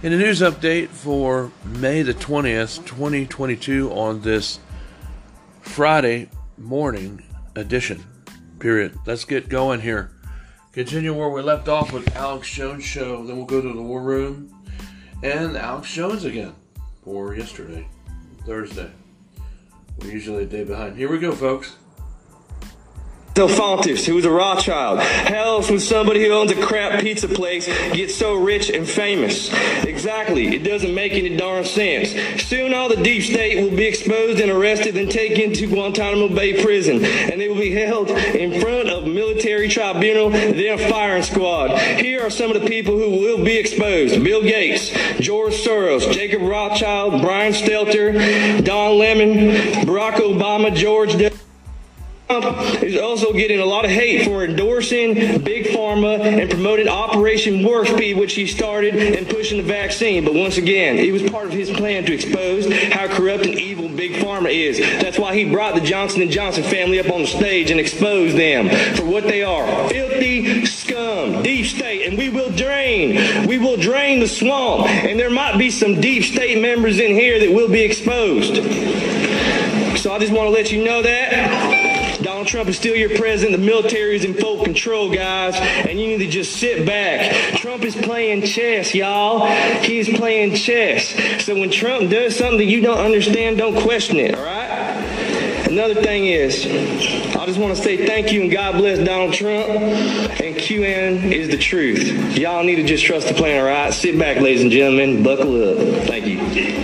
In the news update for May the 20th, 2022 on this Friday morning edition, period. Let's get going here. Continue where we left off with Alex Jones Show. Then we'll go to the War Room and Alex Jones again for yesterday, Thursday. We're usually a day behind. Here we go, folks. Delfontis, who was a Rothschild, hails from somebody who owns a crap pizza place, gets so rich and famous. Exactly, it doesn't make any darn sense. Soon all the deep state will be exposed and arrested and taken to Guantanamo Bay prison, and they will be held in front of military tribunal, then a firing squad. Here are some of the people who will be exposed: Bill Gates, George Soros, Jacob Rothschild, Brian Stelter, Don Lemon, Barack Obama, George W. Trump is also getting a lot of hate for endorsing Big Pharma and promoting Operation Warp Speed, which he started, and pushing the vaccine. But once again, it was part of his plan to expose how corrupt and evil Big Pharma is. That's why he brought the Johnson & Johnson family up on the stage and exposed them for what they are: filthy scum, deep state, and we will drain the swamp. And there might be some deep state members in here that will be exposed. So I just want to let you know that Donald Trump is still your president. The military is in full control, guys, and you need to just sit back. Trump is playing chess, y'all. He is playing chess. So when Trump does something that you don't understand, don't question it, all right? Another thing is, I just want to say thank you and God bless Donald Trump, and QN is the truth. Y'all need to just trust the plan, all right? Sit back, ladies and gentlemen. Buckle up. Thank you.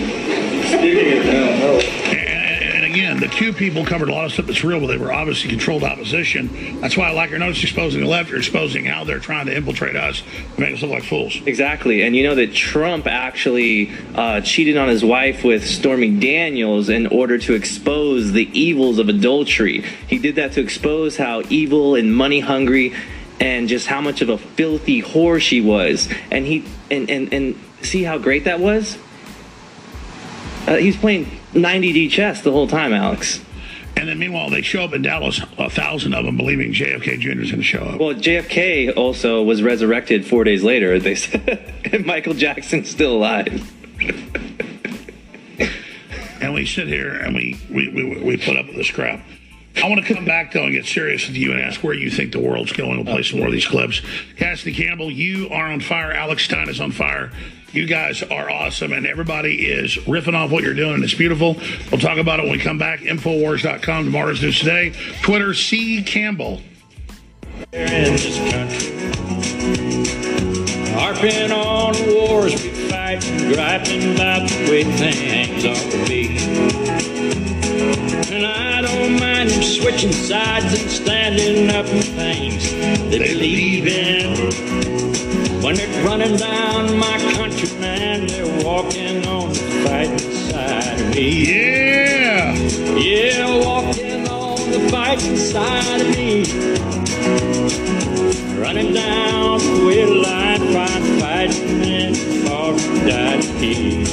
Again, the Q people covered a lot of stuff that's real, but they were obviously controlled opposition. That's why I like your notice exposing the left. You're exposing how they're trying to infiltrate us and make us look like fools. Exactly. And you know that Trump actually cheated on his wife with Stormy Daniels in order to expose the evils of adultery. He did that to expose how evil and money hungry and just how much of a filthy whore she was. And he and see how great that was? He was playing 90D chess the whole time, Alex. And then meanwhile, they show up in Dallas, 1,000 of them, believing JFK Jr. is going to show up. Well, JFK also was resurrected 4 days later, they said, and Michael Jackson's still alive. And we sit here and we put up with this crap. I want to come back, though, and get serious with you and ask where you think the world's going. We'll play some more of these clips. Cassidy Campbell, you are on fire. Alex Stein is on fire. You guys are awesome, and everybody is riffing off what you're doing, and it's beautiful. We'll talk about it when we come back. Infowars.com, tomorrow's news today. Twitter, C. Campbell. In this country, harping on wars we fight, griping about the way things ought to be. And I don't mind them switching sides and standing up for things they believe in. When they're running down my country, man, they're walking on the fighting side of me. Yeah! Yeah, walking on the fighting side of me. Running down the way line, fighting and fought and died here.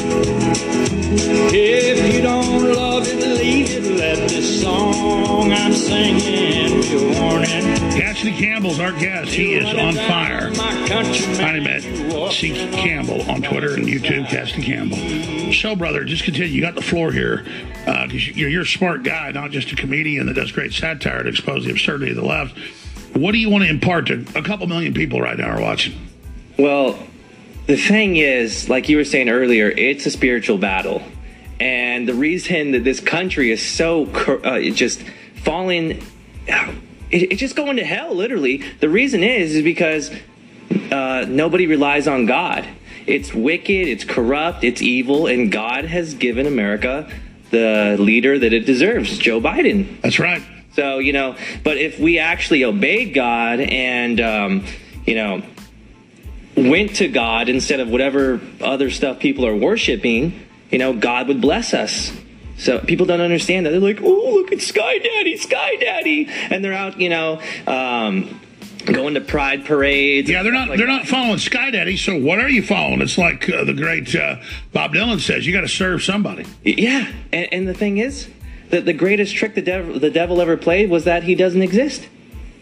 If you don't love it, leave it. Let this song I'm singing be a warning. Cassidy Campbell's our guest. He is on fire. Find him at C. Campbell on Twitter and YouTube, Cassidy Campbell. So, brother, just continue. You got the floor here. Because you're a smart guy, not just a comedian that does great satire to expose the absurdity of the left. What do you want to impart to a couple million people right now are watching? Well, the thing is, like you were saying earlier, it's a spiritual battle. And the reason that this country is so just falling, it's just going to hell, literally. The reason is because nobody relies on God. It's wicked, it's corrupt, it's evil, and God has given America the leader that it deserves, Joe Biden. That's right. So, you know, but if we actually obeyed God and, you know, went to God instead of whatever other stuff people are worshiping, you know, God would bless us. So people don't understand that. They're like, oh, look at Sky Daddy, Sky Daddy. And they're out, you know, going to pride parades. Yeah, they're not following Sky Daddy. So what are you following? It's like the great Bob Dylan says, you got to serve somebody. Yeah. And the thing is that the greatest trick the devil ever played was that he doesn't exist.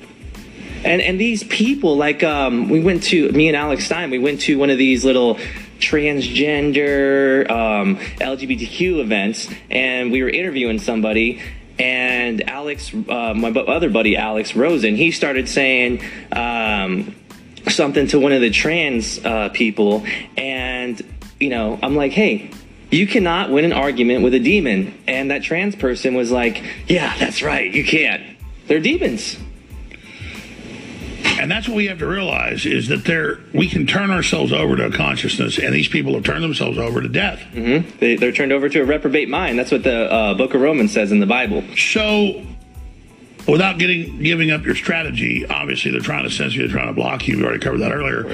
And these people, like, me and Alex Stein, we went to one of these little transgender, LGBTQ events, and we were interviewing somebody, and Alex, my other buddy Alex Rosen, he started saying something to one of the trans people, and I'm like, hey, you cannot win an argument with a demon. And that trans person was like, yeah, that's right, you can't. They're demons. And that's what we have to realize, is that we can turn ourselves over to a consciousness, and these people have turned themselves over to death. Mm-hmm. They're turned over to a reprobate mind. That's what the Book of Romans says in the Bible. So, without giving up your strategy, obviously they're trying to censor you, they're trying to block you. We already covered that earlier.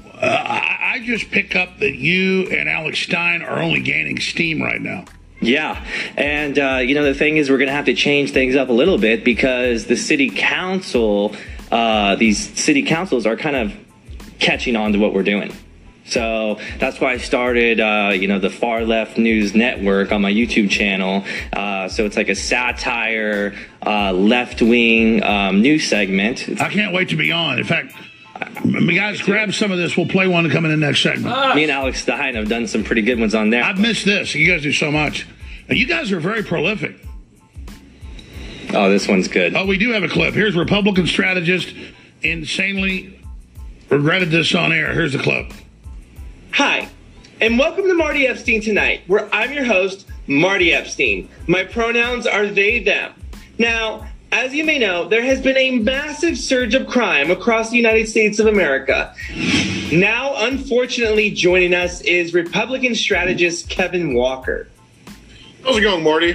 I just pick up that you and Alex Stein are only gaining steam right now. Yeah. And, the thing is, we're going to have to change things up a little bit, because the city council, these city councils are kind of catching on to what we're doing. So that's why I started, the Far Left News Network on my YouTube channel. So it's like a satire, left-wing news segment. I can't wait to be on. In fact, guys, grab some of this. We'll play one to come in the next segment. Me and Alex Stein have done some pretty good ones on there. I've missed this. You guys do so much. And you guys are very prolific. Oh, this one's good. Oh, we do have a clip. Here's Republican strategist insanely regretted this on air. Here's the clip. Hi, and welcome to Marty Epstein Tonight, where I'm your host, Marty Epstein. My pronouns are they, them. Now, as you may know, there has been a massive surge of crime across the United States of America. Now, unfortunately, joining us is Republican strategist Kevin Walker. How's it going, Marty?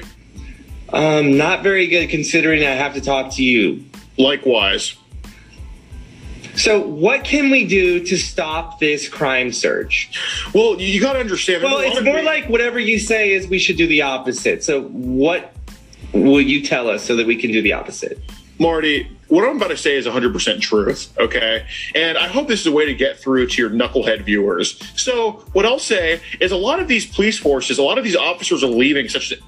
Not very good, considering I have to talk to you. Likewise. So what can we do to stop this crime surge? Well, you got to understand. Well, it's more like whatever you say is we should do the opposite. So what will you tell us so that we can do the opposite? Marty, what I'm about to say is 100% truth, okay? And I hope this is a way to get through to your knucklehead viewers. So what I'll say is a lot of these police forces, a lot of these officers are leaving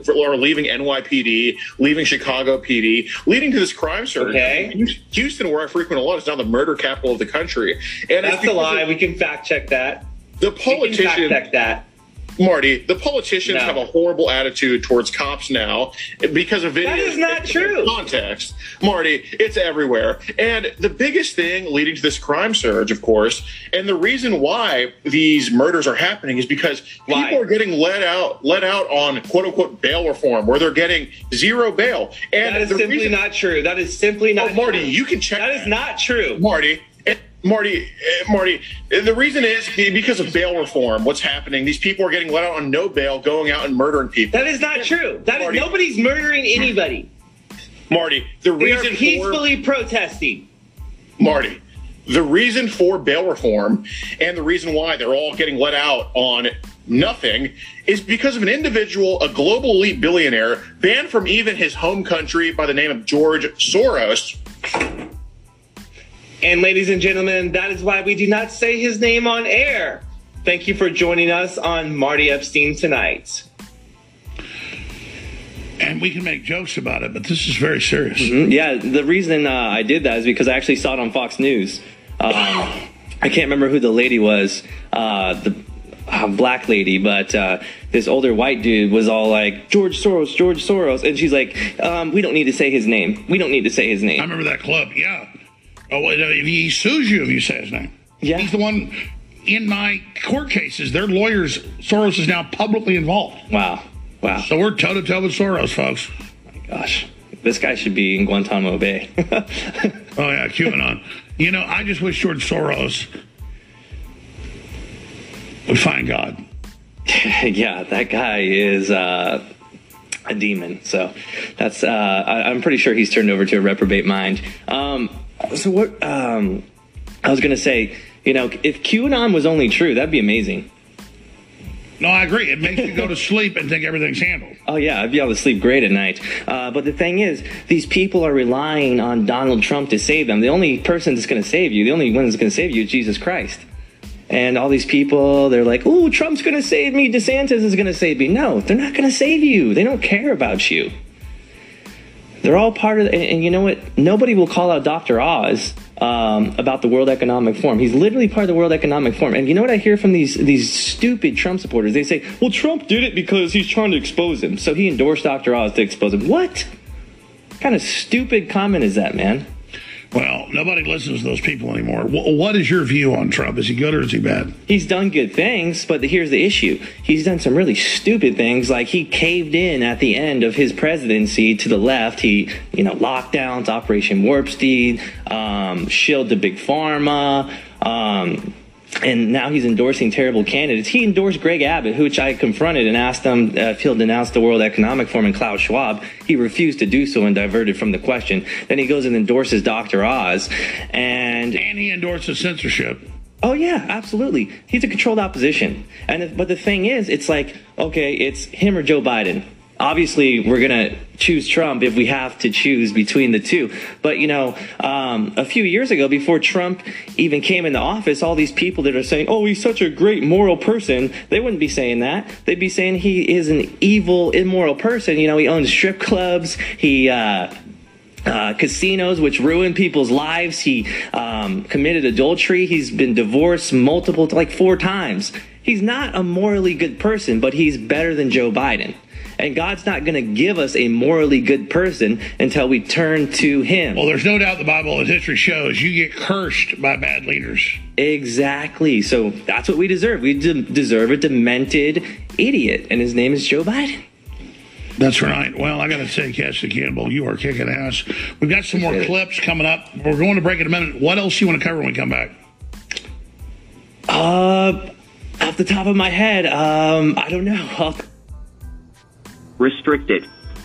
NYPD, leaving Chicago PD, leading to this crime surge. Okay. Houston, where I frequent a lot, is now the murder capital of the country. And that's a lie. We can fact check that. The politician. We can fact check that. Marty, the politicians have a horrible attitude towards cops now because of videos. That is not true. Context. Marty, it's everywhere. And the biggest thing leading to this crime surge, of course, and the reason why these murders are happening is because people are getting let out on quote unquote bail reform, where they're getting zero bail. And that is simply not true. That is simply not true. Marty, you can check that. That is not true. Marty, the reason is because of bail reform. What's happening? These people are getting let out on no bail, going out and murdering people. That is not true. Nobody's murdering anybody. Marty, the reason they are peacefully protesting. Marty, the reason for bail reform and the reason why they're all getting let out on nothing is because of an individual, a global elite billionaire, banned from even his home country by the name of George Soros. And ladies and gentlemen, that is why we do not say his name on air. Thank you for joining us on Marty Epstein Tonight. And we can make jokes about it, but this is very serious. Mm-hmm. Yeah, the reason I did that is because I actually saw it on Fox News. I can't remember who the lady was, the black lady, but this older white dude was all like, George Soros. And she's like, we don't need to say his name. We don't need to say his name. I remember that clip, yeah. Oh, he sues you if you say his name. Yeah. He's the one in my court cases. Their lawyers, Soros is now publicly involved. Wow. So we're toe-to-toe with Soros, folks. Oh, my gosh. This guy should be in Guantanamo Bay. Oh, yeah, QAnon. I just wish George Soros would find God. Yeah, that guy is a demon. So that's I'm pretty sure he's turned over to a reprobate mind. So what I was going to say, if QAnon was only true, that'd be amazing. No, I agree. It makes you go to sleep and think everything's handled. Oh, yeah. I'd be able to sleep great at night. But the thing is, these people are relying on Donald Trump to save them. The only person that's going to save you, the only one that's going to save you is Jesus Christ. And all these people, they're like, oh, Trump's going to save me. DeSantis is going to save me. No, they're not going to save you. They don't care about you. They're all part of and you know what? Nobody will call out Dr. Oz about the World Economic Forum. He's literally part of the World Economic Forum. And you know what I hear from these stupid Trump supporters? They say, well, Trump did it because he's trying to expose him. So he endorsed Dr. Oz to expose him. What kind of stupid comment is that, man? Well, nobody listens to those people anymore. What is your view on Trump? Is he good or is he bad? He's done good things, but here's the issue. He's done some really stupid things, like he caved in at the end of his presidency to the left. He, lockdowns, Operation Warp Speed, shilled the big pharma, and now he's endorsing terrible candidates. He endorsed Greg Abbott, which I confronted and asked him if he'll denounce the World Economic Forum and Klaus Schwab. He refused to do so and diverted from the question. Then he goes and endorses Dr. Oz. And he endorses censorship. Oh, yeah, absolutely. He's a controlled opposition. But the thing is, it's like, okay, it's him or Joe Biden. Obviously, we're going to choose Trump if we have to choose between the two. But, a few years ago, before Trump even came into office, all these people that are saying, oh, he's such a great moral person, they wouldn't be saying that. They'd be saying he is an evil, immoral person. He owns strip clubs. He casinos, which ruin people's lives. He committed adultery. He's been divorced 4 times. He's not a morally good person, but he's better than Joe Biden. And God's not going to give us a morally good person until we turn to him. Well, there's no doubt the Bible and history shows you get cursed by bad leaders. Exactly. So that's what we deserve. We deserve a demented idiot, and his name is Joe Biden. That's right. Well, I got to say, Cassidy Campbell, you are kicking ass. We've got some more clips coming up. We're going to break in a minute. What else do you want to cover when we come back? Off the top of my head, I don't know. Restricted.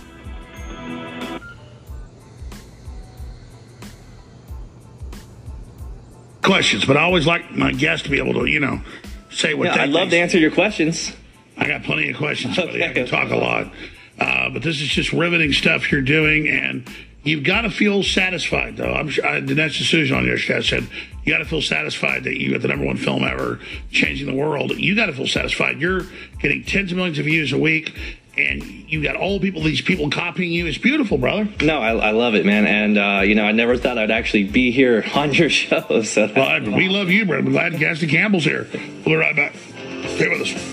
Questions, but I always like my guests to be able to, say what they I'd love to answer your questions. I got plenty of questions, buddy. I can talk a lot. But this is just riveting stuff you're doing, and you've got to feel satisfied, though. Dinesh D'Souza on your chat said, you got to feel satisfied that you got the #1 film ever, changing the world. You got to feel satisfied. You're getting tens of millions of views a week, and you got these people copying you. It's beautiful, brother. No, I love it, man. And, I never thought I'd actually be here on your show. So we love you, bro. I'm glad Cassidy Campbell's here. We'll be right back. Stay with us.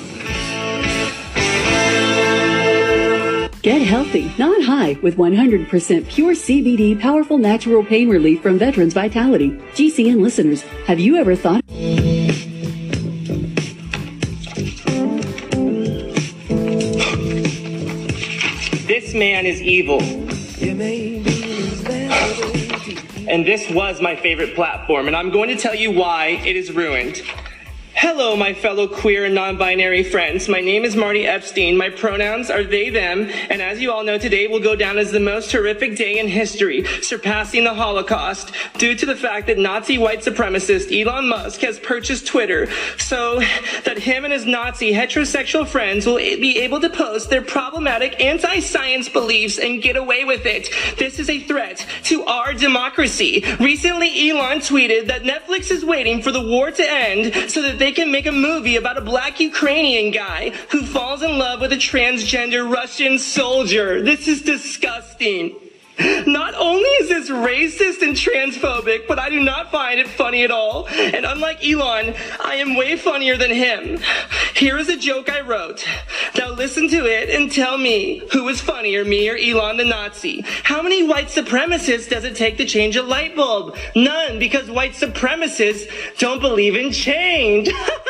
Get healthy, not high, with 100% pure CBD powerful natural pain relief from Veterans Vitality. GCN listeners, have you ever thought... This man is evil. And this was my favorite platform, and I'm going to tell you why it is ruined. Hello, my fellow queer and non-binary friends. My name is Marty Epstein. My pronouns are they, them, and as you all know, today will go down as the most horrific day in history, surpassing the Holocaust, due to the fact that Nazi white supremacist Elon Musk has purchased Twitter so that him and his Nazi heterosexual friends will be able to post their problematic anti-science beliefs and get away with it. This is a threat to our democracy. Recently, Elon tweeted that Netflix is waiting for the war to end so that they can make a movie about a black Ukrainian guy who falls in love with a transgender Russian soldier. This is disgusting. Not only is this racist and transphobic, but I do not find it funny at all. And unlike Elon, I am way funnier than him. Here is a joke I wrote. Now listen to it and tell me who is funnier, me or Elon the Nazi. How many white supremacists does it take to change a light bulb? None, because white supremacists don't believe in change.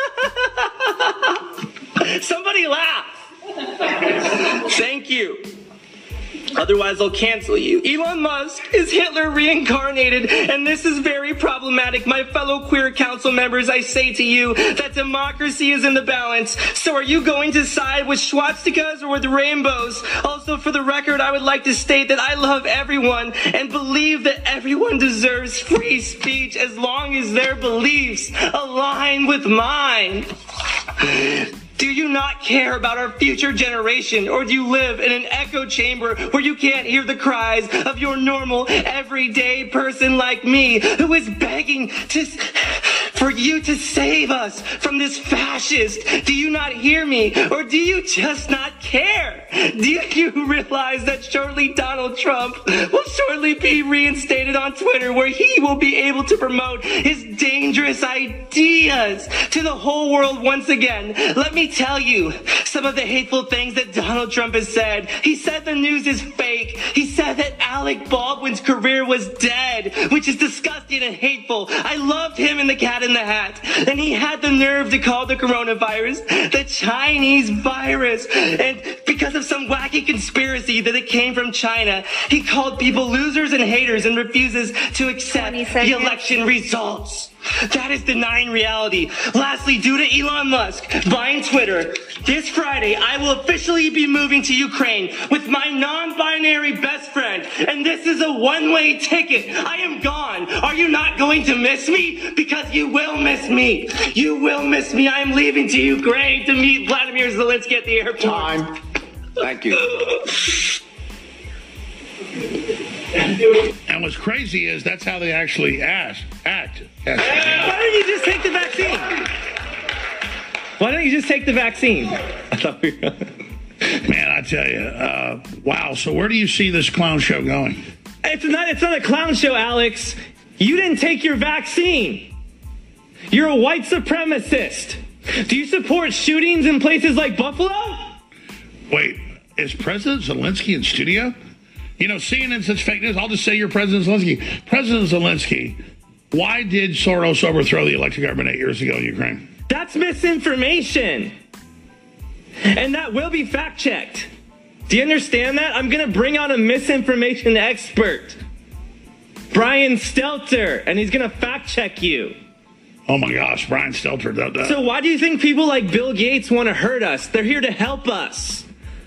Somebody laugh. Thank you. Otherwise, I'll cancel you. Elon Musk is Hitler reincarnated, and this is very problematic. My fellow queer council members, I say to you that democracy is in the balance. So are you going to side with swastikas or with rainbows? Also, for the record, I would like to state that I love everyone and believe that everyone deserves free speech as long as their beliefs align with mine. Do you not care about our future generation, or do you live in an echo chamber where you can't hear the cries of your normal, everyday person like me who is begging for you to save us from this fascist. Do you not hear me? Or do you just not care? Do you realize that shortly Donald Trump will shortly be reinstated on Twitter, where he will be able to promote his dangerous ideas to the whole world once again? Let me tell you some of the hateful things that Donald Trump has said. He said the news is fake. He said that Alec Baldwin's career was dead, which is disgusting and hateful. I loved him in The Cat in the Hat. And he had the nerve to call the coronavirus the Chinese virus. And because of some wacky conspiracy that it came from China, he called people losers and haters and refuses to accept the election results. That is denying reality. Lastly, due to Elon Musk buying Twitter, this Friday I will officially be moving to Ukraine with my non-binary best friend. And this is a one-way ticket. I am gone. Are you not going to miss me? Because you will miss me. You will miss me. I am leaving to Ukraine to meet Vladimir Zelensky at the airport. Time. Thank you. And what's crazy is that's how they actually act. Why don't you just take the vaccine? Why don't you just take the vaccine? I thought we were... Man, I tell you, wow. So where do you see this clown show going? It's not a clown show, Alex. You didn't take your vaccine. You're a white supremacist. Do you support shootings in places like Buffalo? Wait, is President Zelensky in studio? You know, CNN says fake news. I'll just say you're President Zelensky. President Zelensky, why did Soros overthrow the elected government 8 years ago in Ukraine? That's misinformation. And that will be fact-checked. Do you understand that? I'm going to bring on a misinformation expert, Brian Stelter, and he's going to fact-check you. Oh, my gosh, Brian Stelter. So why do you think people like Bill Gates want to hurt us? They're here to help us.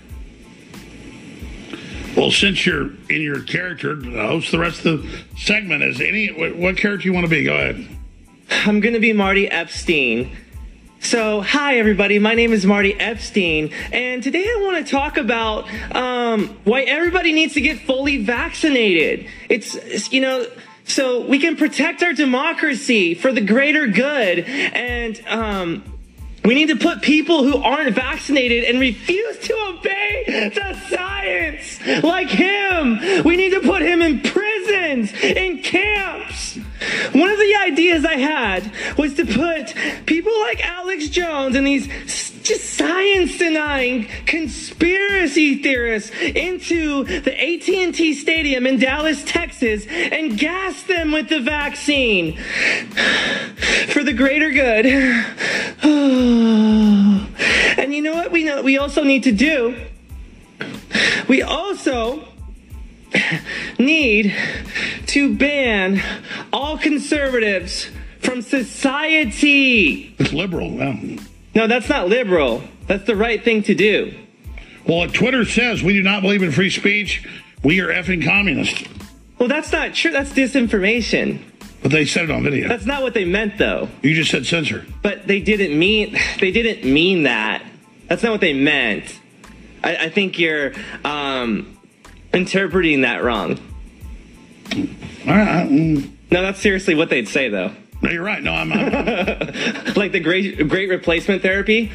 Well, since you're in your character, host the rest of the segment. What character you want to be? Go ahead. I'm going to be Marty Epstein. So, hi, everybody. My name is Marty Epstein. And today I want to talk about why everybody needs to get fully vaccinated. It's, you know, so we can protect our democracy for the greater good. And we need to put people who aren't vaccinated and refuse to obey the science, like him. We need to put him in prisons, in camps. One of the ideas I had was to put people like Alex Jones and these just science-denying conspiracy theorists into the AT&T Stadium in Dallas, Texas, and gas them with the vaccine for the greater good. And you know what we also need to do? We also need to ban all conservatives from society. It's liberal. Wow. No, that's not liberal. That's the right thing to do. Well, what Twitter says, we do not believe in free speech. We are effing communists. Well, that's not true. That's disinformation. But they said it on video. That's not what they meant, though. You just said censor. But they didn't mean that. That's not what they meant. I think you're interpreting that wrong. No, that's seriously what they'd say, though. No, you're right. No, I'm like the great replacement therapy,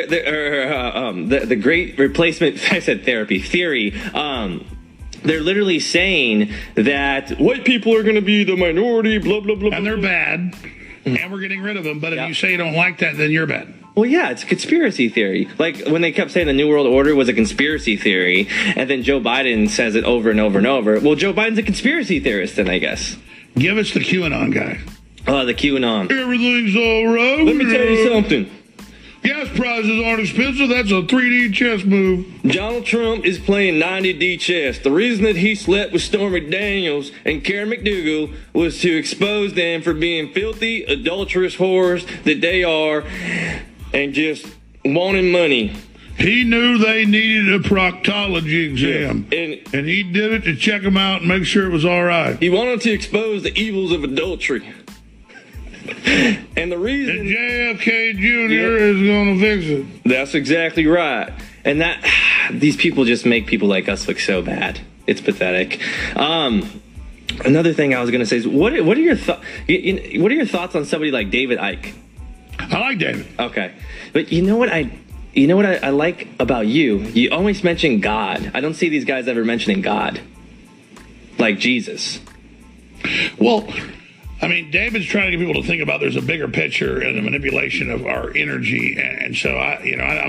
the great replacement. I said therapy theory. They're literally saying that white people are going to be the minority, blah blah blah, and they're bad, and we're getting rid of them. But if you say you don't like that, then you're bad. Well, yeah, it's a conspiracy theory. Like when they kept saying the New World Order was a conspiracy theory, and then Joe Biden says it over and over and over. Well, Joe Biden's a conspiracy theorist, then I guess. Give us the QAnon guy. Oh, the QAnon. Everything's all right. Let me tell you something. Gas prices aren't expensive. That's a 3D chess move. Donald Trump is playing 90D chess. The reason that he slept with Stormy Daniels and Karen McDougal was to expose them for being filthy, adulterous whores that they are and just wanting money. He knew they needed a proctology exam, and he did it to check them out and make sure it was all right. He wanted to expose the evils of adultery. And the reason... And JFK Jr. is going to fix it. That's exactly right. And these people just make people like us look so bad. It's pathetic. Another thing I was going to say is, what are your what are your thoughts on somebody like David Icke? I like David. Okay, but you know what I like about you? You always mention God. I don't see these guys ever mentioning God, like Jesus. Well, I mean, David's trying to get people to think about there's a bigger picture and the manipulation of our energy, and so I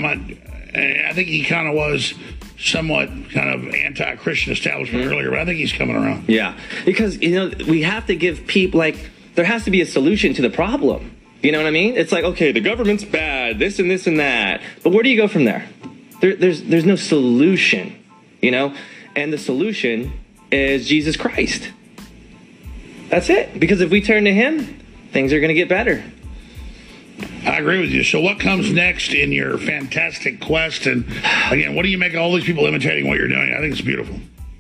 think he kind of was somewhat kind of anti-Christian establishment earlier, but I think he's coming around. Yeah, because we have to give people, like, there has to be a solution to the problem. You know what I mean? It's like, okay, the government's bad, this and this and that, but where do you go from there? There's no solution, and the solution is Jesus Christ. That's it. Because if we turn to him, things are going to get better. I agree with you. So what comes next in your fantastic quest? And again, what do you make of all these people imitating what you're doing? I think it's beautiful.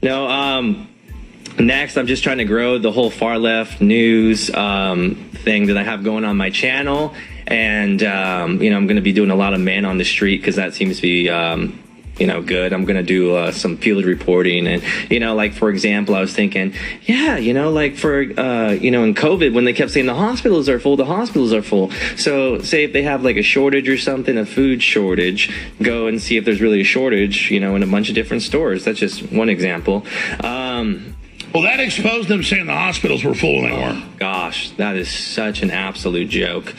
Next, I'm just trying to grow the whole far left news thing that I have going on my channel. And, I'm going to be doing a lot of man on the street because that seems to be, good. I'm going to do some field reporting. And, like, for example, I was thinking, like for, in COVID, when they kept saying the hospitals are full. So say if they have like a shortage or something, a food shortage, go and see if there's really a shortage, in a bunch of different stores. That's just one example. Well, that exposed them saying the hospitals were full and they weren't. Gosh, that is such an absolute joke.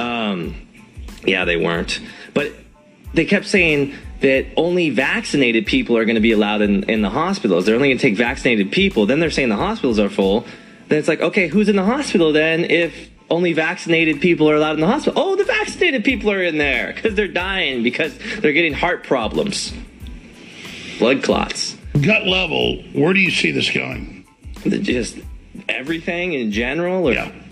Yeah, they weren't. But they kept saying that only vaccinated people are going to be allowed in the hospitals. They're only going to take vaccinated people. Then they're saying the hospitals are full. Then it's like, okay, who's in the hospital then if only vaccinated people are allowed in the hospital? Oh, the vaccinated people are in there because they're dying because they're getting heart problems, blood clots. Gut level, where do you see this going? Just everything in general? Or, yeah.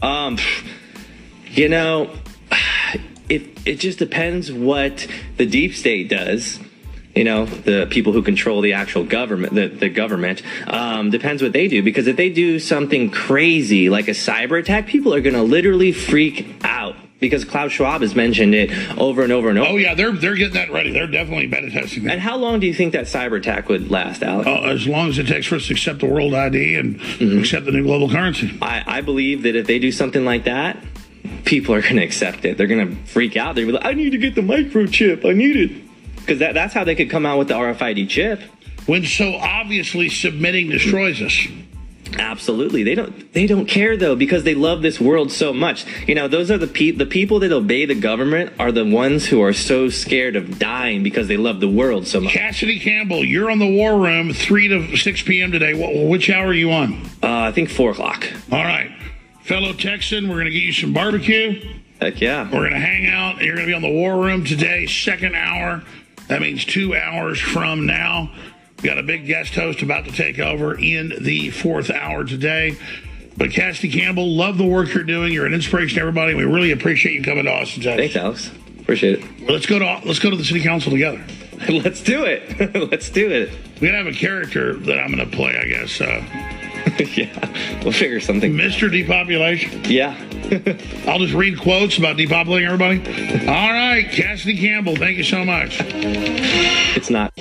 It just depends what the deep state does. The people who control the actual government, the government, depends what they do. Because if they do something crazy like a cyber attack, people are going to literally freak out. Because Klaus Schwab has mentioned it over and over and over. Oh, yeah, they're getting that ready. They're definitely beta testing that. And how long do you think that cyber attack would last, Alex? As long as it takes for us to accept the world ID and accept the new global currency. I believe that if they do something like that, people are going to accept it. They're going to freak out. They're going to be like, I need to get the microchip. I need it. Because that's how they could come out with the RFID chip. When so obviously submitting destroys us. Absolutely. They don't care, though, because they love this world so much. Those are the people that obey the government are the ones who are so scared of dying because they love the world so much. Cassidy Campbell, you're on the War Room 3 to 6 p.m. today. Which hour are you on? I think 4 o'clock. All right. Fellow Texan, we're going to get you some barbecue. Heck yeah. We're going to hang out. And you're going to be on the War Room today, second hour. That means 2 hours from now. We got a big guest host about to take over in the 4th hour today. But Cassidy Campbell, love the work you're doing. You're an inspiration to everybody. We really appreciate you coming to Austin, Texas. Thanks, Alex. Appreciate it. Well, let's go to the city council together. Let's do it. Let's do it. We're going to have a character that I'm going to play, I guess. Yeah, we'll figure something. Mr. Depopulation. Yeah. I'll just read quotes about depopulating everybody. All right, Cassidy Campbell, thank you so much. It's not.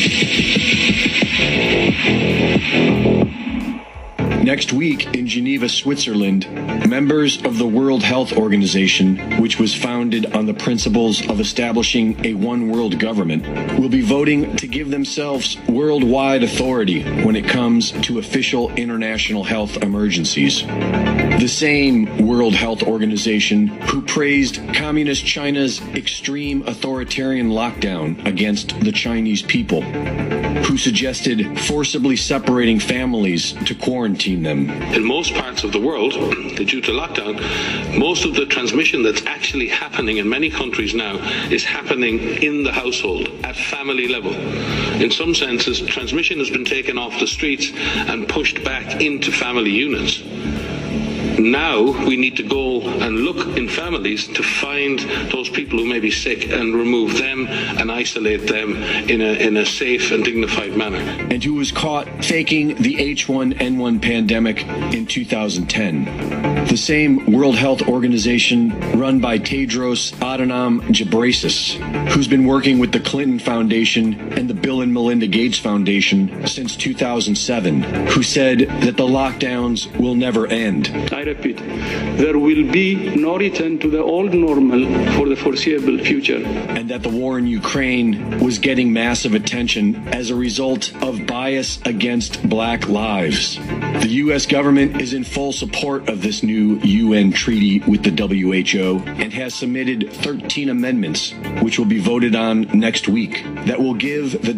Next week in Geneva, Switzerland, members of the World Health Organization, which was founded on the principles of establishing a one world government, will be voting to give themselves worldwide authority when it comes to official international health emergencies. The same World Health Organization who praised Communist China's extreme authoritarian lockdown against the Chinese people, who suggested forcibly separating families to quarantine them. In most parts of the world, due to lockdown, most of the transmission that's actually happening in many countries now is happening in the household, at family level. In some senses, transmission has been taken off the streets and pushed back into family units. Now we need to go and look in families to find those people who may be sick and remove them and isolate them in a safe and dignified manner. And who was caught faking the H1N1 pandemic in 2010. The same World Health Organization run by Tedros Adhanom Ghebreyesus, who's been working with the Clinton Foundation and the Bill and Melinda Gates Foundation since 2007, who said that the lockdowns will never end. I repeat, there will be no return to the old normal for the foreseeable future. And that the war in Ukraine was getting massive attention as a result of bias against black lives. The U.S. government is in full support of this new UN treaty with the WHO and has submitted 13 amendments, which will be voted on next week, that will give the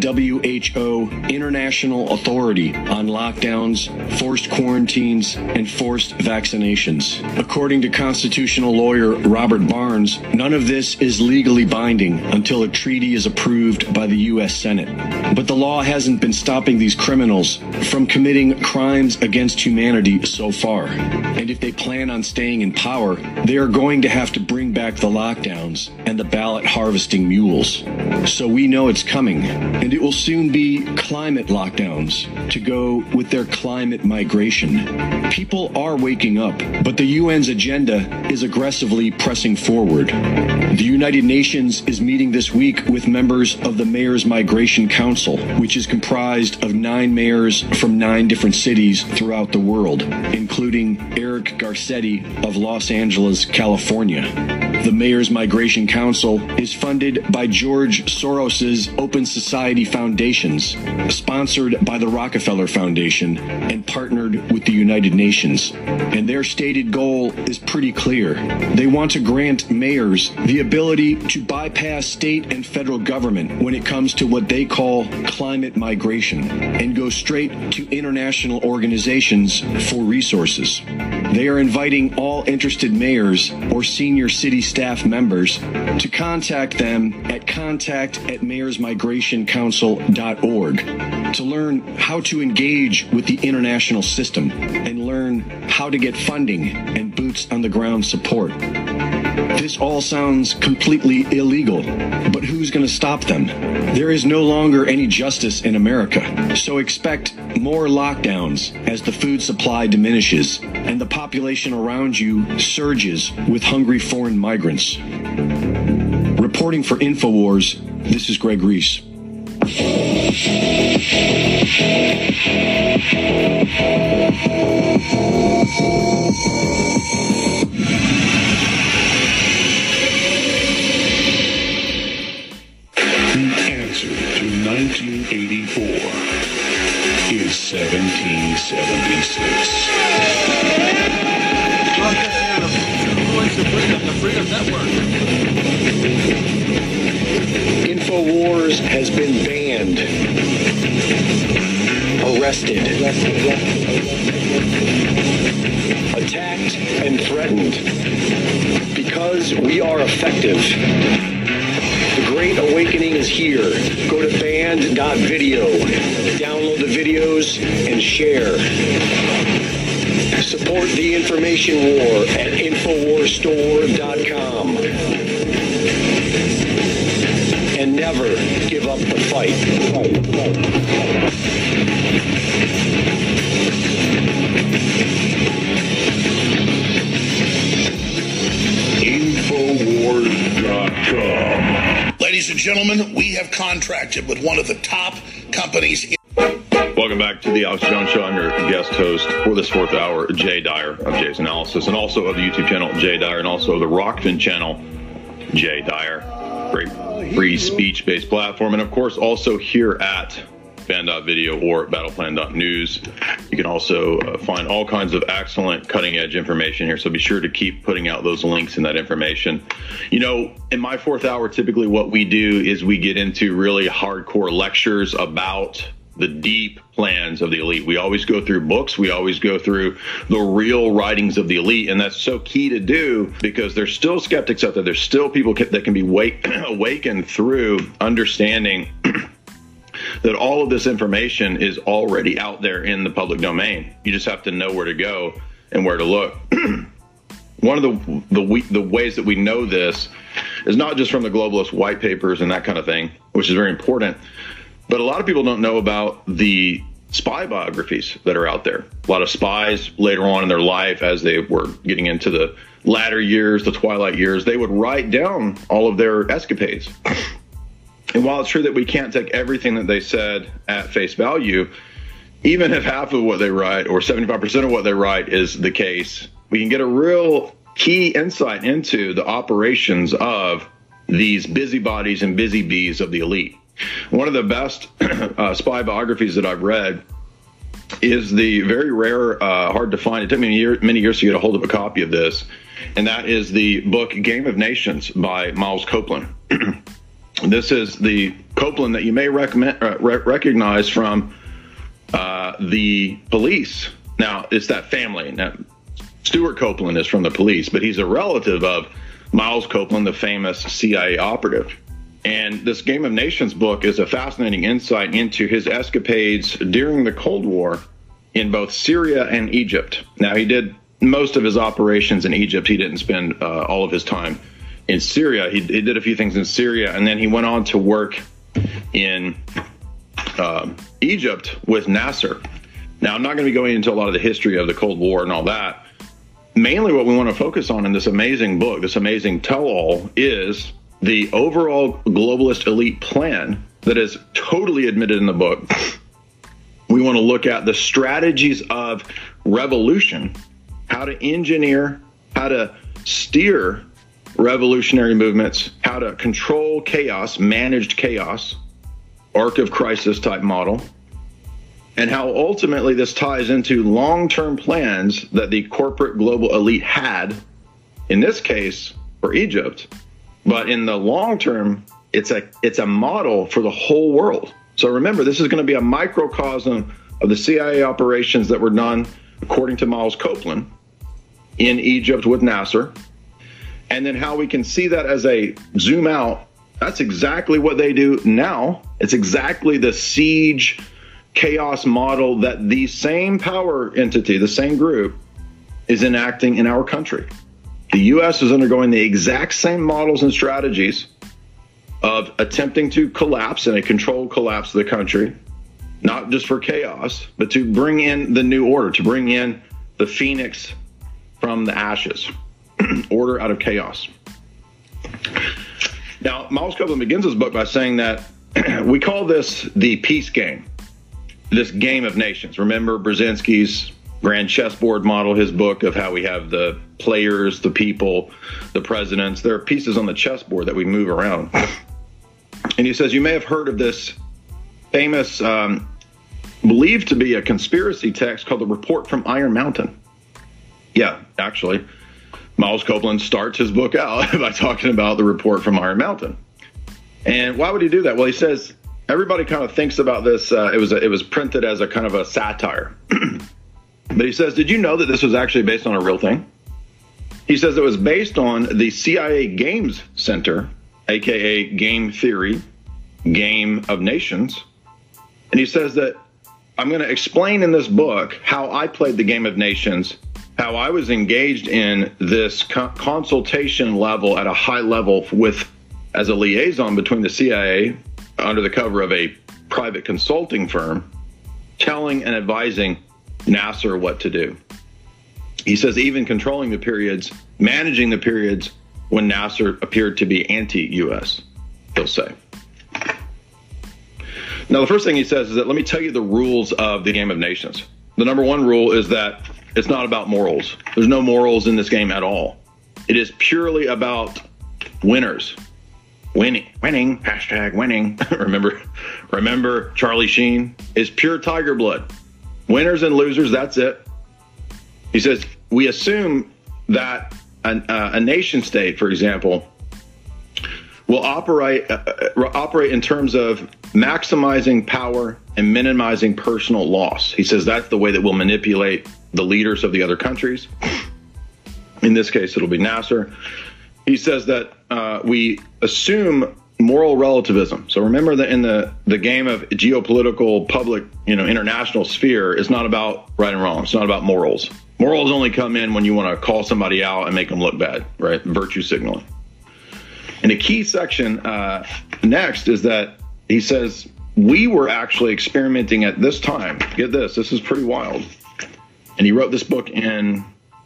WHO international authority on lockdowns, forced quarantines, and forced vaccinations. According to constitutional lawyer Robert Barnes, none of this is legally binding until a treaty is approved by the U.S. Senate. But the law hasn't been stopping these criminals from committing crimes against humanity so far. And if they plan on staying in power, they are going to have to bring back the lockdowns and the ballot harvesting mules. So we know it's coming, and it will soon be climate lockdowns to go with their climate migration. People are waking up, but the UN's agenda is aggressively pressing forward. The United Nations is meeting this week with members of the Mayors Migration Council, which is comprised of 9 mayors from 9 different cities throughout the world, including Eric Garcetti of Los Angeles, California. The Mayors Migration Council is funded by George Soros's Open Society Foundations, sponsored by the Rockefeller Foundation, and partnered with the United Nations. And their stated goal is pretty clear. They want to grant mayors the ability to bypass state and federal government when it comes to what they call climate migration and go straight to international organizations for resources. They are inviting all interested mayors or senior city staff members to contact them at contact@mayorsmigrationcouncil.org to learn how to engage with the international system and learn how to get funding and boots on the ground support. This all sounds completely illegal, but who's going to stop them? There is no longer any justice in America, so expect more lockdowns as the food supply diminishes and the population around you surges with hungry foreign migrants. Reporting for InfoWars, this is Greg Reese. The answer to 1984 is 1776. InfoWars has been banned, arrested, attacked, and threatened because we are effective. The Great Awakening is here. Go to band.video, download the videos, and share. Support the information war at InfoWarsStore.com. And never give up the fight. InfoWars.com. Ladies and gentlemen, we have contracted with one of the top companies. Welcome back to the Alex Jones Show. I'm your guest host for this 4th hour, Jay Dyer of Jay's Analysis, and also of the YouTube channel Jay Dyer, and also of the Rockfin channel Jay Dyer. Great free speech-based platform, and of course also here at band.video or battleplan.news. You can also find all kinds of excellent cutting-edge information here, so be sure to keep putting out those links and that information. You know, in my 4th hour, typically what we do is we get into really hardcore lectures about the deep plans of the elite. We always go through books. We always go through the real writings of the elite. And that's so key to do because there's still skeptics out there. There's still people that can be awakened through understanding that all of this information is already out there in the public domain. You just have to know where to go and where to look. One of the ways that we know this is not just from the globalist white papers and that kind of thing, which is very important, but a lot of people don't know about the spy biographies that are out there. A lot of spies later on in their life, as they were getting into the latter years, the twilight years, they would write down all of their escapades. And while it's true that we can't take everything that they said at face value, even if half of what they write or 75% of what they write is the case, we can get a real key insight into the operations of these busybodies and busy bees of the elite. One of the best spy biographies that I've read is the very rare, hard to find, it took me many years to get a hold of a copy of this, and that is the book Game of Nations by Miles Copeland. This is the Copeland that you may recognize from the Police. Now, it's that family. Now, Stuart Copeland is from the Police, but he's a relative of Miles Copeland, the famous CIA operative. And this Game of Nations book is a fascinating insight into his escapades during the Cold War in both Syria and Egypt. Now, he did most of his operations in Egypt. He didn't spend all of his time in Syria. He did a few things in Syria, and then he went on to work in Egypt with Nasser. Now, I'm not going to be going into a lot of the history of the Cold War and all that. Mainly what we want to focus on in this amazing book, this amazing tell-all, is the overall globalist elite plan that is totally admitted in the book. We want to look at the strategies of revolution, how to engineer, how to steer revolutionary movements, how to control chaos, managed chaos, arc of crisis type model, and how ultimately this ties into long-term plans that the corporate global elite had, in this case for Egypt, but in the long term, it's a model for the whole world. So remember, this is going to be a microcosm of the CIA operations that were done, according to Miles Copeland, in Egypt with Nasser, and then how we can see that as a zoom out. That's exactly what they do now. It's exactly the siege chaos model that the same power entity, the same group, is enacting in our country. The U.S. is undergoing the exact same models and strategies of attempting to collapse and a controlled collapse of the country, not just for chaos, but to bring in the new order, to bring in the phoenix from the ashes, order out of chaos. Now, Miles Copeland begins his book by saying that we call this the peace game, this game of nations. Remember Brzezinski's grand chessboard model, his book of how we have the players, the people, the presidents. There are pieces on the chessboard that we move around. And he says, you may have heard of this famous, believed to be a conspiracy text called the Report from Iron Mountain. Yeah, actually, Miles Copeland starts his book out by talking about the Report from Iron Mountain. And why would he do that? Well, he says everybody kind of thinks about this. It was printed as a kind of a satire. But he says, did you know that this was actually based on a real thing? He says it was based on the CIA Games Center, aka Game Theory, Game of Nations. And he says that I'm going to explain in this book how I played the Game of Nations, how I was engaged in this consultation level at a high level with, as a liaison between the CIA under the cover of a private consulting firm, telling and advising Nasser what to do. He says even controlling the periods, managing the periods when Nasser appeared to be anti-U.S., he'll say. Now, the first thing he says is that let me tell you the rules of the Game of Nations. The number one rule is that it's not about morals. There's no morals in this game at all. It is purely about winners. Winning, hashtag winning. remember Charlie Sheen? Is pure tiger blood. Winners and losers, that's it. He says, we assume that a nation state, for example, will operate in terms of maximizing power and minimizing personal loss. He says that's the way that we'll manipulate the leaders of the other countries. In this case, it'll be Nasser. He says that we assume moral relativism. So remember that in the game of geopolitical public, international sphere, it's not about right and wrong. It's not about morals. Morals only come in when you want to call somebody out and make them look bad, right? Virtue signaling. And a key section next is that he says we were actually experimenting at this time. Get this is pretty wild. And he wrote this book in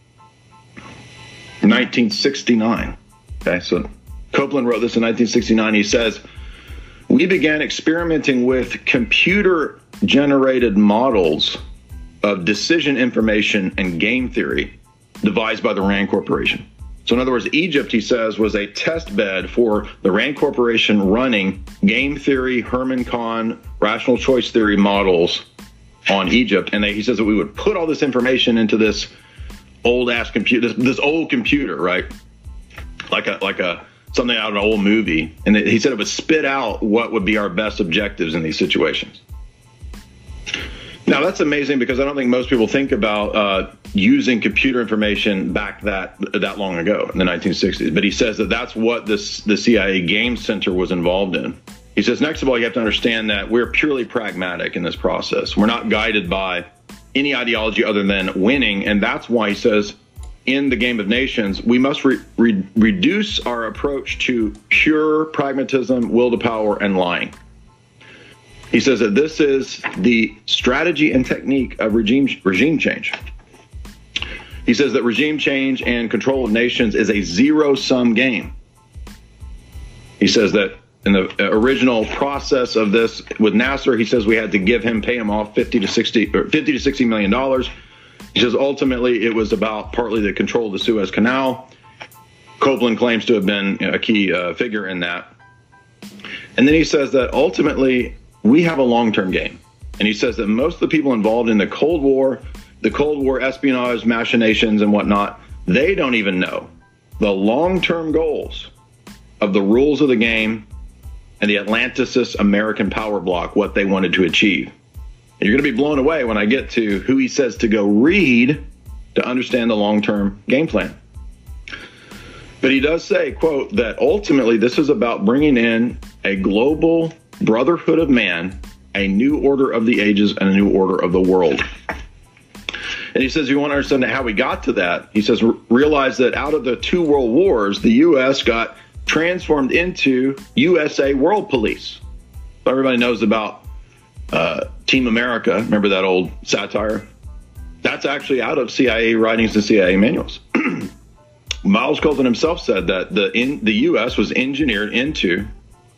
1969. Okay, so Copeland wrote this in 1969. He says, we began experimenting with computer-generated models of decision information and game theory devised by the RAND Corporation. So in other words, Egypt, he says, was a test bed for the RAND Corporation running game theory, Herman Kahn, rational choice theory models on Egypt. And he says that we would put all this information into this old-ass computer, this old computer, right? Like a something out of an old movie. And he said it would spit out what would be our best objectives in these situations. Now, that's amazing because I don't think most people think about using computer information back that long ago in the 1960s. But he says that that's what the CIA Game Center was involved in. He says, next of all, you have to understand that we're purely pragmatic in this process. We're not guided by any ideology other than winning. And that's why he says in the Game of Nations, we must reduce our approach to pure pragmatism, will to power, and lying. He says that this is the strategy and technique of regime change. He says that regime change and control of nations is a zero-sum game. He says that in the original process of this with Nasser, he says we had to pay him off $50 to $60 million. He says ultimately it was about partly the control of the Suez Canal. Copeland claims to have been a key figure in that. And then he says that ultimately we have a long-term game. And he says that most of the people involved in the Cold War espionage, machinations, and whatnot, they don't even know the long-term goals of the rules of the game and the Atlanticist American power bloc, what they wanted to achieve. And you're going to be blown away when I get to who he says to go read to understand the long-term game plan. But he does say, quote, that ultimately this is about bringing in a global brotherhood of man, a new order of the ages, and a new order of the world. And he says, you want to understand how we got to that. He says, realize that out of the two world wars, the U.S. got transformed into USA World Police. So everybody knows about Team America. Remember that old satire? That's actually out of CIA writings and CIA manuals. Miles Copeland himself said that the U.S. was engineered into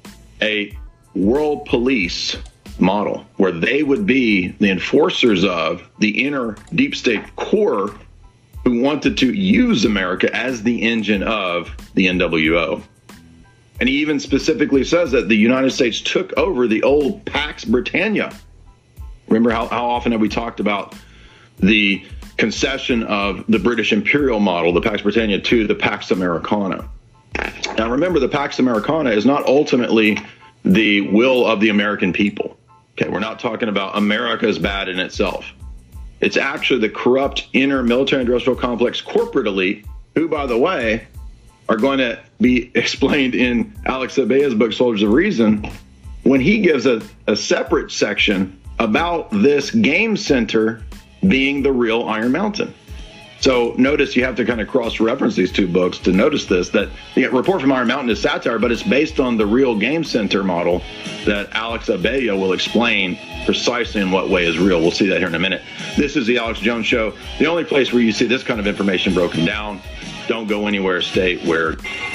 a world police model where they would be the enforcers of the inner deep state core who wanted to use America as the engine of the NWO. And he even specifically says that the United States took over the old Pax Britannia. Remember how often have we talked about the concession of the British imperial model, the Pax Britannia, to the Pax Americana. Now remember, the Pax Americana is not ultimately the will of the American people. Okay, we're not talking about America is bad in itself. It's actually the corrupt inner military industrial complex corporate elite, who, by the way, are going to be explained in Alex Abea's book, Soldiers of Reason, when he gives a separate section about this game center being the real Iron Mountain. So notice you have to kind of cross-reference these two books to notice this, that the Report from Iron Mountain is satire, but it's based on the real game center model that Alex Abea will explain precisely in what way is real. We'll see that here in a minute. This is the Alex Jones Show, the only place where you see this kind of information broken down. Don't go anywhere, stay where.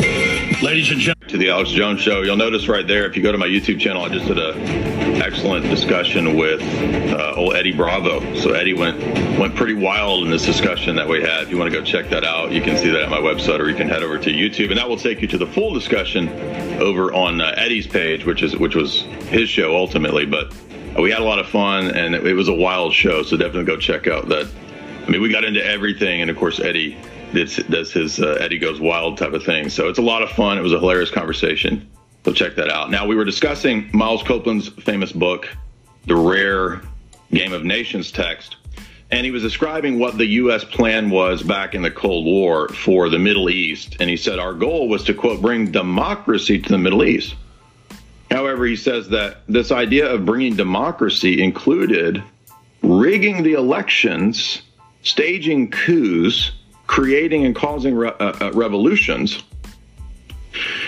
Ladies and gentlemen, to the Alex Jones Show. You'll notice right there, if you go to my YouTube channel, I just did an excellent discussion with old Eddie Bravo. So Eddie went pretty wild in this discussion that we had. If you want to go check that out, you can see that at my website, or you can head over to YouTube, and that will take you to the full discussion over on Eddie's page, which was his show ultimately. But we had a lot of fun, and it was a wild show. So definitely go check out that. I mean, we got into everything, and of course Eddie does his Eddie Goes Wild type of thing. So it's a lot of fun. It was a hilarious conversation. So check that out. Now, we were discussing Miles Copeland's famous book, The Rare Game of Nations text, and he was describing what the U.S. plan was back in the Cold War for the Middle East. And he said our goal was to, quote, bring democracy to the Middle East. However, he says that this idea of bringing democracy included rigging the elections, staging coups, creating and causing revolutions.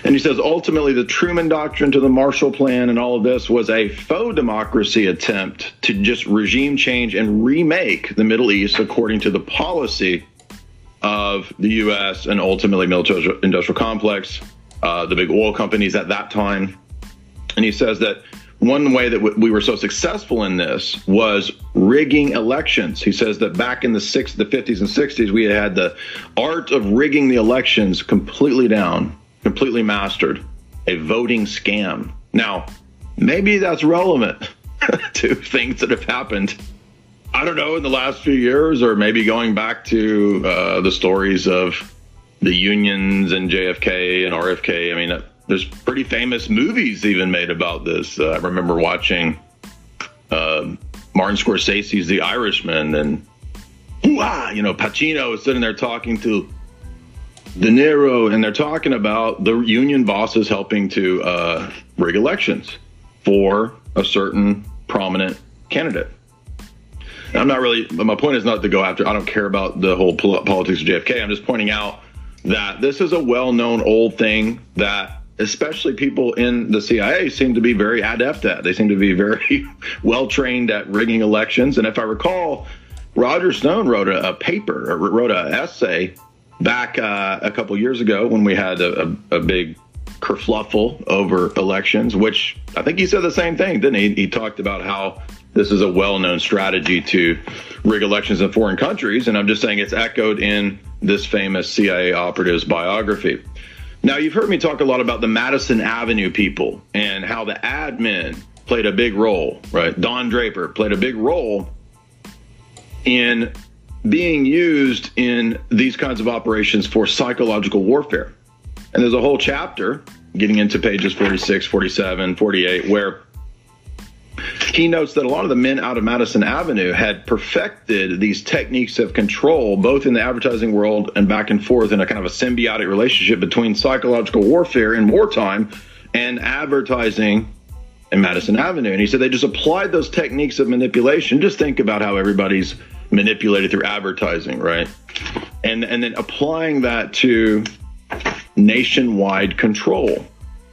And he says, ultimately, the Truman Doctrine to the Marshall Plan and all of this was a faux democracy attempt to just regime change and remake the Middle East according to the policy of the U.S. and ultimately military-industrial complex, the big oil companies at that time. And he says that one way that we were so successful in this was rigging elections. He says that back in the 50s and 60s, we had the art of rigging the elections completely down, completely mastered, a voting scam. Now, maybe that's relevant to things that have happened, I don't know, in the last few years, or maybe going back to the stories of the unions and JFK and RFK. I mean, there's pretty famous movies even made about this. I remember watching Martin Scorsese's The Irishman, and Pacino is sitting there talking to De Niro, and they're talking about the union bosses helping to rig elections for a certain prominent candidate. And I'm not really, my point is not to go after, I don't care about the whole politics of JFK. I'm just pointing out that this is a well-known old thing that especially people in the CIA seem to be very adept at. They seem to be very well trained at rigging elections. And if I recall, Roger Stone wrote a paper, or wrote an essay back a couple years ago when we had a big kerfluffle over elections, which I think he said the same thing, didn't he? He talked about how this is a well-known strategy to rig elections in foreign countries. And I'm just saying it's echoed in this famous CIA operative's biography. Now, you've heard me talk a lot about the Madison Avenue people and how the admin played a big role, right? Don Draper played a big role in being used in these kinds of operations for psychological warfare. And there's a whole chapter getting into pages 46, 47, 48, where he notes that a lot of the men out of Madison Avenue had perfected these techniques of control, both in the advertising world and back and forth in a kind of a symbiotic relationship between psychological warfare in wartime and advertising in Madison Avenue. And he said they just applied those techniques of manipulation. Just think about how everybody's manipulated through advertising, right? And then applying that to nationwide control.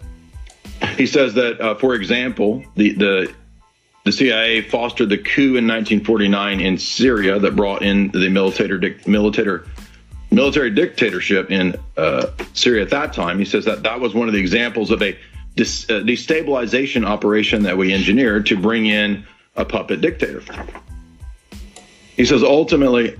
He says that, for example, the CIA fostered the coup in 1949 in Syria that brought in the military dictatorship in Syria at that time. He says that was one of the examples of a destabilization operation that we engineered to bring in a puppet dictator. He says ultimately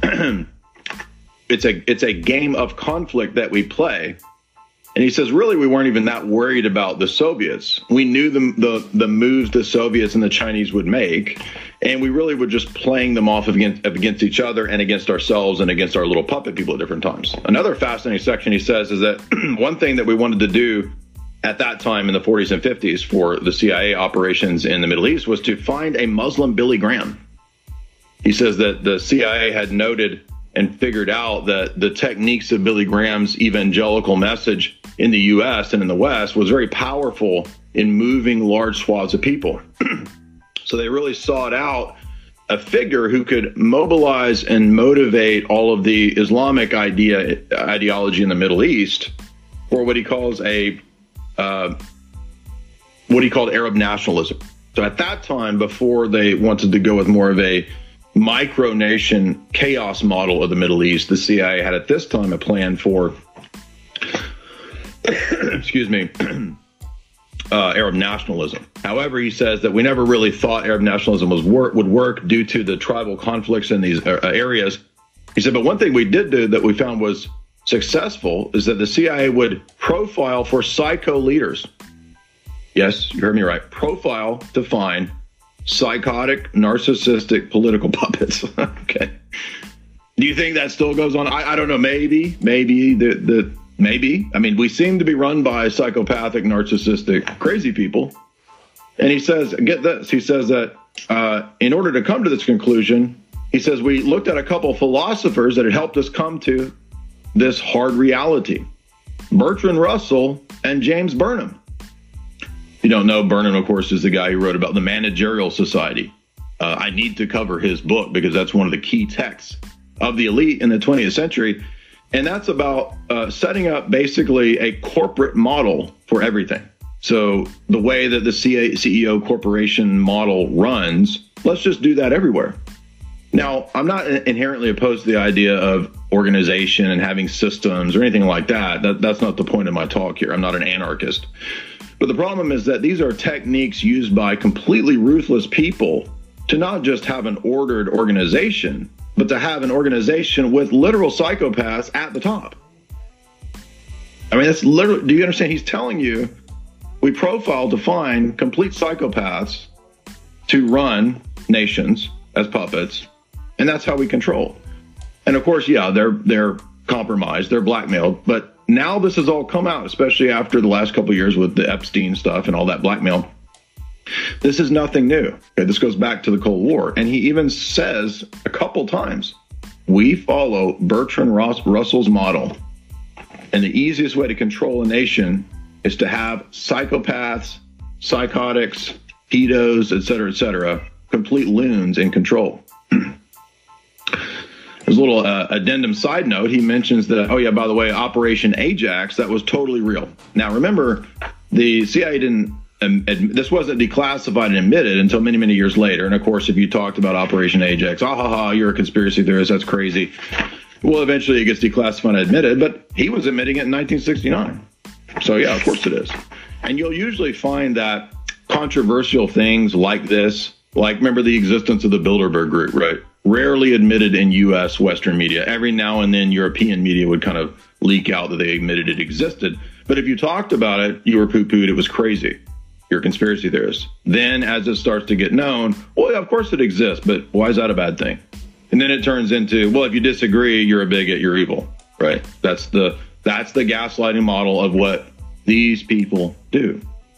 it's a game of conflict that we play. And he says, really, we weren't even that worried about the Soviets. We knew the moves the Soviets and the Chinese would make, and we really were just playing them off against each other and against ourselves and against our little puppet people at different times. Another fascinating section, he says, is that one thing that we wanted to do at that time in the 40s and 50s for the CIA operations in the Middle East was to find a Muslim Billy Graham. He says that the CIA had noted and figured out that the techniques of Billy Graham's evangelical message in the U.S. and in the West was very powerful in moving large swaths of people. So they really sought out a figure who could mobilize and motivate all of the Islamic ideology in the Middle East for what he calls what he called Arab nationalism. So at that time, before they wanted to go with more of a micronation chaos model of the Middle East, the CIA had at this time a plan for Arab nationalism. However, he says that we never really thought Arab nationalism would work due to the tribal conflicts in these areas. He said, but one thing we did do that we found was successful is that the CIA would profile for psycho leaders. Yes, you heard me right. Profile to find psychotic, narcissistic political puppets. Okay. Do you think that still goes on? I don't know. Maybe. Maybe. I mean, we seem to be run by psychopathic, narcissistic, crazy people. And he says, get this, he says that in order to come to this conclusion, he says we looked at a couple of philosophers that had helped us come to this hard reality. Bertrand Russell and James Burnham. You don't know, Burnham, of course, is the guy who wrote about the Managerial Society. I need to cover his book because that's one of the key texts of the elite in the 20th century. And that's about setting up basically a corporate model for everything. So the way that the CEO corporation model runs, let's just do that everywhere. Now, I'm not inherently opposed to the idea of organization and having systems or anything like that. That's not the point of my talk here. I'm not an anarchist. But the problem is that these are techniques used by completely ruthless people to not just have an ordered organization, but to have an organization with literal psychopaths at the top. I mean, that's literally, do you understand? He's telling you, we profile to find complete psychopaths to run nations as puppets, and that's how we control. And of course, yeah, they're compromised, they're blackmailed, but now this has all come out, especially after the last couple of years with the Epstein stuff and all that blackmail. This is nothing new. Okay, this goes back to the Cold War. And he even says a couple times, we follow Bertrand Russell's model. And the easiest way to control a nation is to have psychopaths, psychotics, pedos, et cetera, complete loons in control. There's a little addendum side note. He mentions that, oh, yeah, by the way, Operation Ajax, that was totally real. Now, remember, the CIA didn't, this wasn't declassified and admitted until many, many years later. And of course, if you talked about Operation Ajax, you're a conspiracy theorist, that's crazy. Well, eventually it gets declassified and admitted, but he was admitting it in 1969. So yeah, of course it is. And you'll usually find that controversial things like this, like remember the existence of the Bilderberg Group, right? Rarely admitted in U.S. Western media. Every now and then European media would kind of leak out that they admitted it existed. But if you talked about it, you were poo-pooed, it was crazy. You're a conspiracy theorist. Then as it starts to get known, well, yeah, of course it exists, but why is that a bad thing? And then it turns into, well, if you disagree, you're a bigot, you're evil, right? That's the gaslighting model of what these people do.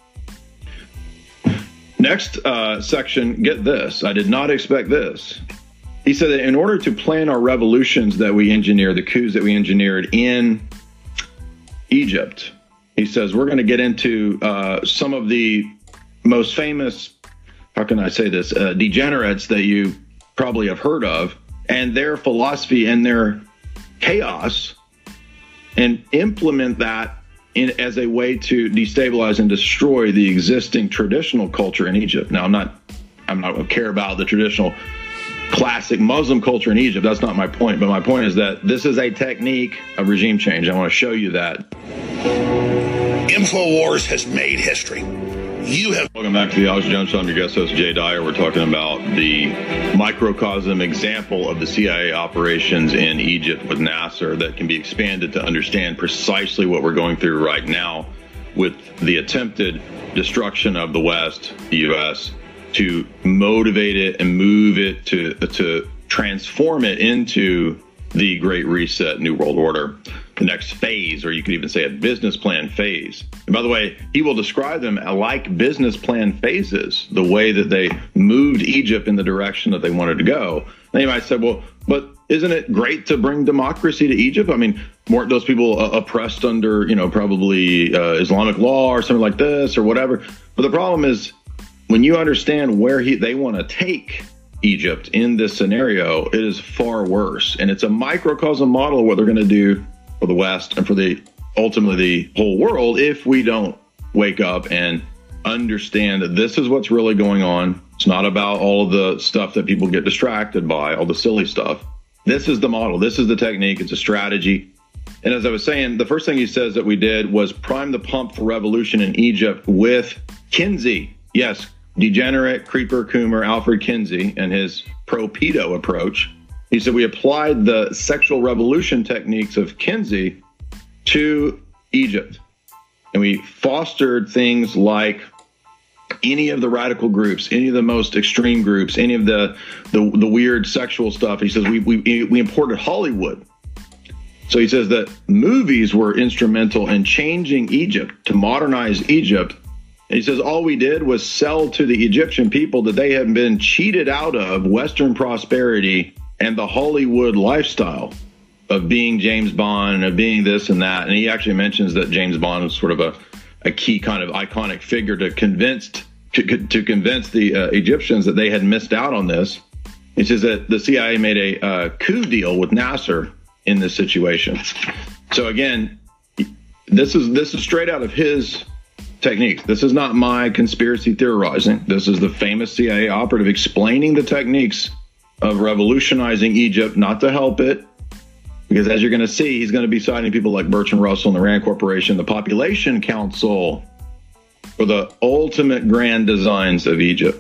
Next section, get this. I did not expect this. He said that in order to plan our revolutions that we engineered, the coups that we engineered in Egypt, he says we're going to get into some of the most famous, how can I say this, degenerates that you probably have heard of, and their philosophy and their chaos, and implement that as a way to destabilize and destroy the existing traditional culture in Egypt. Now, I'm not going to care about the traditional classic Muslim culture in Egypt. That's not my point. But my point is that this is a technique of regime change. I want to show you that. InfoWars has made history. Welcome back to the Alex Jones Show. I'm your guest host, Jay Dyer. We're talking about the microcosm example of the CIA operations in Egypt with Nasser that can be expanded to understand precisely what we're going through right now with the attempted destruction of the West, the U.S., to motivate it and move it to transform it into the Great Reset, New World Order, the next phase, or you could even say a business plan phase. And by the way, he will describe them like business plan phases, the way that they moved Egypt in the direction that they wanted to go. And you might say, well, but isn't it great to bring democracy to Egypt? I mean, weren't those people oppressed under, probably Islamic law or something like this or whatever? But the problem is, when you understand where they want to take Egypt in this scenario, it is far worse. And it's a microcosm model of what they're going to do for the West and for ultimately the whole world if we don't wake up and understand that this is what's really going on. It's not about all of the stuff that people get distracted by, all the silly stuff. This is the model. This is the technique. It's a strategy. And as I was saying, the first thing he says that we did was prime the pump for revolution in Egypt with Kinsey. Yes, degenerate, creeper, coomer, Alfred Kinsey and his pro-pedo approach. He said we applied the sexual revolution techniques of Kinsey to Egypt. And we fostered things like any of the radical groups, any of the most extreme groups, any of the weird sexual stuff. He says we imported Hollywood. So he says that movies were instrumental in changing Egypt, to modernize Egypt. And he says all we did was sell to the Egyptian people that they had been cheated out of Western prosperity and the Hollywood lifestyle of being James Bond and of being this and that. And he actually mentions that James Bond was sort of a key kind of iconic figure to convince the Egyptians that they had missed out on this. He says that the CIA made a coup deal with Nasser in this situation. So again, this is straight out of his techniques. This is not my conspiracy theorizing. This is the famous CIA operative explaining the techniques of revolutionizing Egypt, not to help it, because as you're going to see, he's going to be citing people like Bertrand Russell and the Rand Corporation, the Population Council, for the ultimate grand designs of Egypt.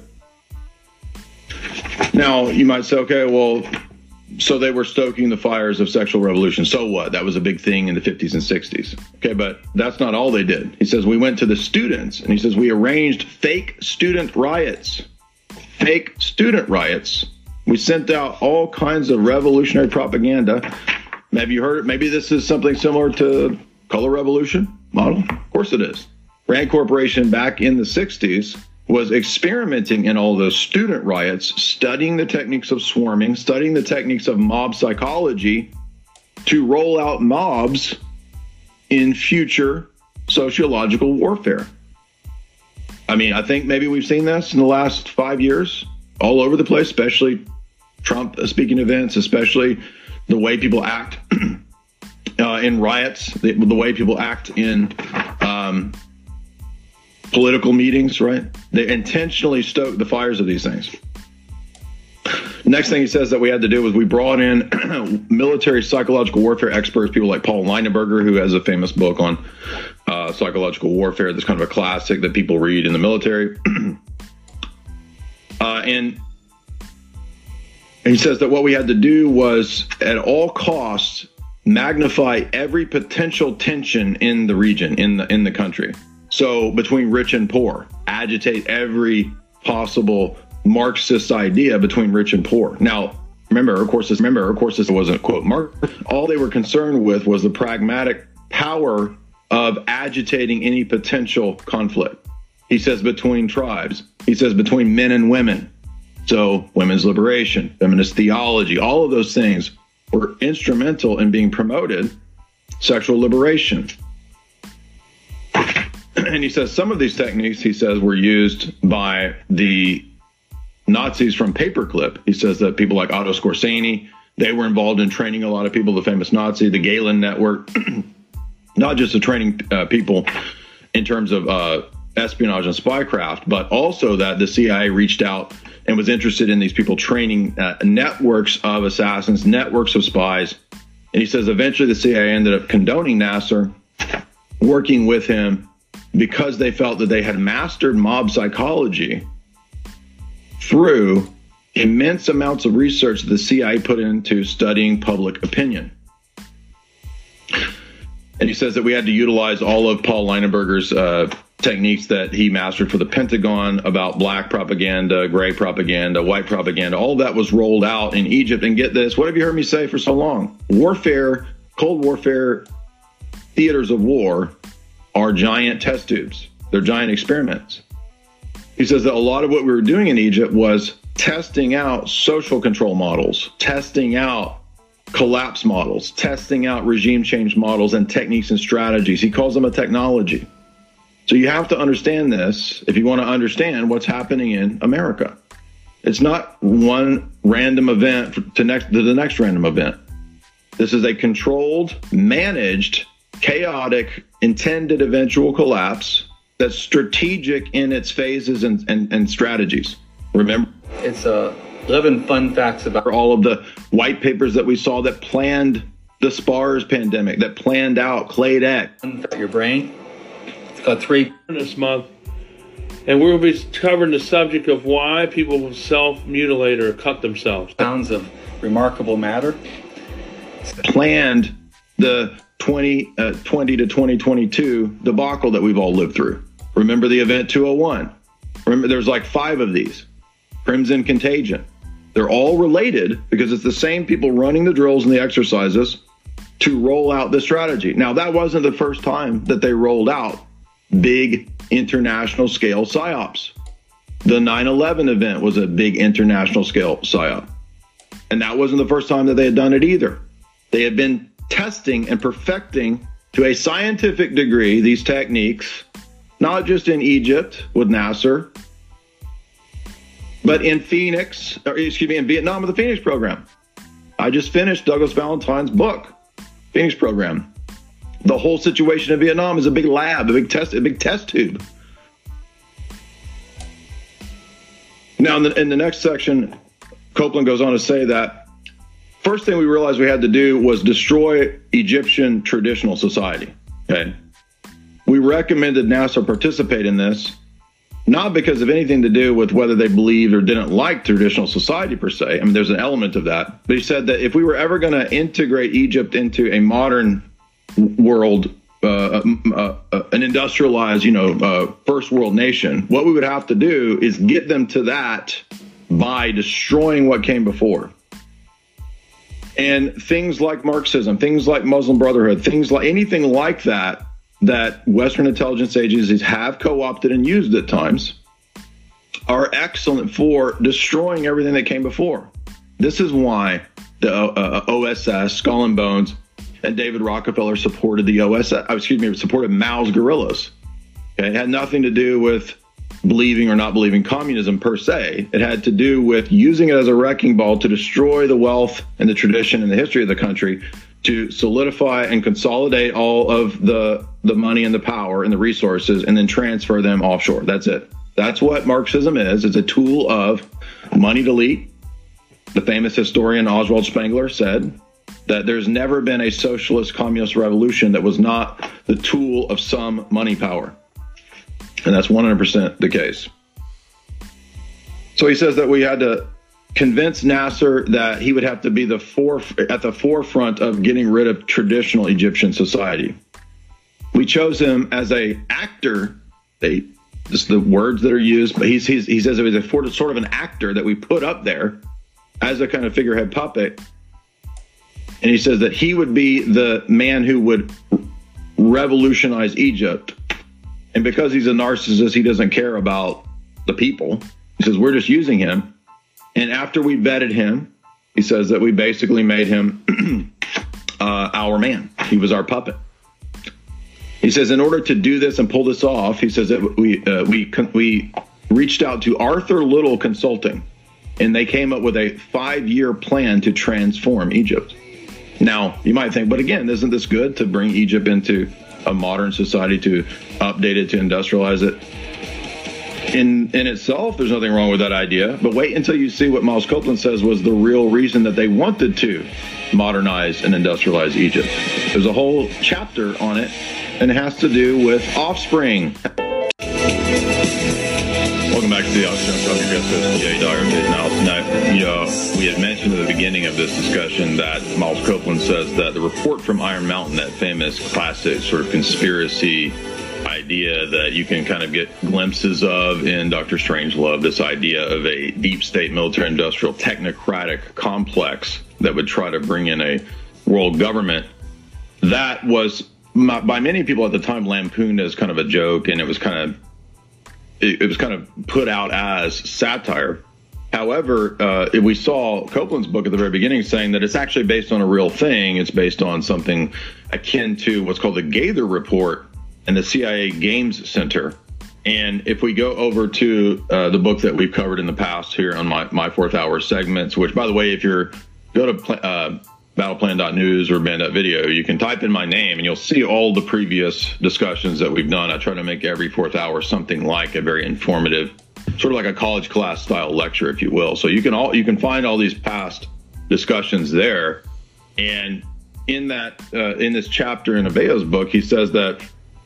Now, you might say, okay, well, so they were stoking the fires of sexual revolution. So what? That was a big thing in the 50s and 60s. Okay, but that's not all they did. He says, we went to the students, and he says, we arranged fake student riots. Fake student riots. We sent out all kinds of revolutionary propaganda. Have you heard? Maybe this is something similar to color revolution model. Of course it is. Rand Corporation back in the 60s was experimenting in all those student riots, studying the techniques of swarming, studying the techniques of mob psychology to roll out mobs in future sociological warfare. I mean, I think maybe we've seen this in the last 5 years all over the place, especially Trump speaking events, especially the way people act in riots, the way people act in political meetings, right? They intentionally stoke the fires of these things. Next thing he says that we had to do was we brought in military psychological warfare experts, people like Paul Leinenberger, who has a famous book on psychological warfare. That's kind of a classic that people read in the military. And he says that what we had to do was, at all costs, magnify every potential tension in the region, in the country. So between rich and poor, agitate every possible Marxist idea between rich and poor. Now, remember, of course, this wasn't, quote, Marx. All they were concerned with was the pragmatic power of agitating any potential conflict. He says between tribes. He says between men and women. So women's liberation, feminist theology, all of those things were instrumental in being promoted. Sexual liberation. And he says some of these techniques, he says, were used by the Nazis from Paperclip. He says that people like Otto Skorzeny, they were involved in training a lot of people, the famous Nazi, the Galen Network, not just to training people in terms of espionage and spycraft, but also that the CIA reached out and was interested in these people training networks of assassins, networks of spies. And he says eventually the CIA ended up condoning Nasser, working with him, because they felt that they had mastered mob psychology through immense amounts of research that the CIA put into studying public opinion. And he says that we had to utilize all of Paul Leinenberger's techniques that he mastered for the Pentagon about black propaganda, gray propaganda, white propaganda. All that was rolled out in Egypt. And get this, what have you heard me say for so long? Warfare, Cold Warfare, theaters of war are giant test tubes. They're giant experiments. He says that a lot of what we were doing in Egypt was testing out social control models, testing out collapse models, testing out regime change models and techniques and strategies. He calls them a technology. So you have to understand this if you want to understand what's happening in America. It's not one random event to the next random event. This is a controlled, managed, chaotic, intended eventual collapse that's strategic in its phases and strategies. Remember? It's 11 fun facts about all of the white papers that we saw that planned the SPARS pandemic, that planned out CLADEC. Your brain. It's got 3 this month, and we'll be covering the subject of why people self-mutilate or cut themselves. Pounds of remarkable matter. Planned the 2020 to 2022 debacle that we've all lived through. Remember the Event 201? Remember, there's like 5 of these. Crimson Contagion. They're all related because it's the same people running the drills and the exercises to roll out the strategy. Now, that wasn't the first time that they rolled out big international scale psyops. The 9/11 event was a big international scale psyop. And that wasn't the first time that they had done it either. They had been testing and perfecting to a scientific degree these techniques, not just in Egypt with Nasser, but in Vietnam with the Phoenix program. I just finished Douglas Valentine's book Phoenix program. The whole situation in Vietnam is a big lab, a big test tube. Now, in the next section, Copeland goes on to say that first thing we realized we had to do was destroy Egyptian traditional society. Okay, we recommended NASA participate in this, not because of anything to do with whether they believed or didn't like traditional society per se. I mean, there's an element of that. But he said that if we were ever going to integrate Egypt into a modern world, an industrialized, first world nation, what we would have to do is get them to that by destroying what came before. And things like Marxism, things like Muslim Brotherhood, things like anything like that Western intelligence agencies have co-opted and used at times are excellent for destroying everything that came before. This is why the OSS, Skull and Bones, and David Rockefeller supported supported Mao's guerrillas. Okay? It had nothing to do with believing or not believing communism per se. It had to do with using it as a wrecking ball to destroy the wealth and the tradition and the history of the country, to solidify and consolidate all of the money and the power and the resources, and then transfer them offshore. That's it. That's what Marxism is. It's a tool of moneyed elite. The famous historian Oswald Spengler said that there's never been a socialist communist revolution that was not the tool of some money power. And that's 100% the case. So he says that we had to convince Nasser that he would have to be at the forefront of getting rid of traditional Egyptian society. We chose him as a actor. Just the words that are used, but he says it was a sort of an actor that we put up there as a kind of figurehead puppet. And he says that he would be the man who would revolutionize Egypt. And because he's a narcissist, he doesn't care about the people. He says, we're just using him. And after we vetted him, he says that we basically made him our man. He was our puppet. He says, in order to do this and pull this off, he says that we reached out to Arthur Little Consulting, and they came up with a 5-year plan to transform Egypt. Now, you might think, but again, isn't this good to bring Egypt into a modern society, to update it, to industrialize it? In itself, there's nothing wrong with that idea, but wait until you see what Miles Copeland says was the real reason that they wanted to modernize and industrialize Egypt. There's a whole chapter on it, and it has to do with offspring. Welcome back to the Oxygen. I'm your guest host, Jay Dyer, Jay's Now, we had mentioned at the beginning of this discussion that Miles Copeland says that the report from Iron Mountain, that famous classic sort of conspiracy idea that you can kind of get glimpses of in Dr. Strangelove, this idea of a deep state military industrial technocratic complex that would try to bring in a world government, that was by many people at the time lampooned as kind of a joke, and it was kind of put out as satire. However, we saw Copeland's book at the very beginning saying that it's actually based on a real thing. It's based on something akin to what's called the Gaither Report and the CIA Games Center. And if we go over to the book that we've covered in the past here on my fourth hour segments, which, by the way, if you're go to battleplan.news or band.video, you can type in my name and you'll see all the previous discussions that we've done. I try to make every fourth hour something like a very informative, sort of like a college class style lecture, if you will. So you can find all these past discussions there. And in that in this chapter in Aveo's book, he says that